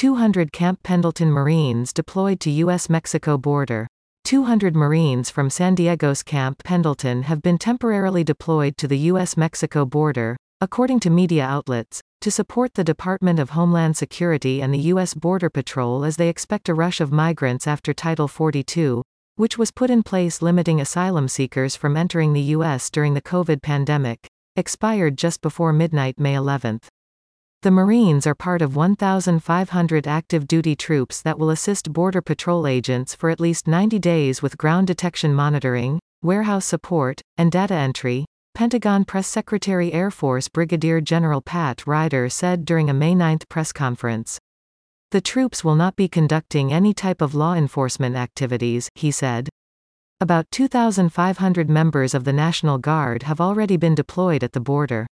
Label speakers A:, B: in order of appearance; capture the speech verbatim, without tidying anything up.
A: two hundred Camp Pendleton Marines deployed to U S Mexico border. two hundred Marines from San Diego's Camp Pendleton have been temporarily deployed to the U S Mexico border, according to media outlets, to support the Department of Homeland Security and the U S Border Patrol as they expect a rush of migrants after Title forty-two, which was put in place limiting asylum seekers from entering the U S during the COVID pandemic, expired just before midnight May eleventh. The Marines are part of one thousand five hundred active duty troops that will assist Border Patrol agents for at least ninety days with ground detection monitoring, warehouse support, and data entry, Pentagon Press Secretary Air Force Brigadier General Pat Ryder said during a May ninth press conference. The troops will not be conducting any type of law enforcement activities, he said. About two thousand five hundred members of the National Guard have already been deployed at the border.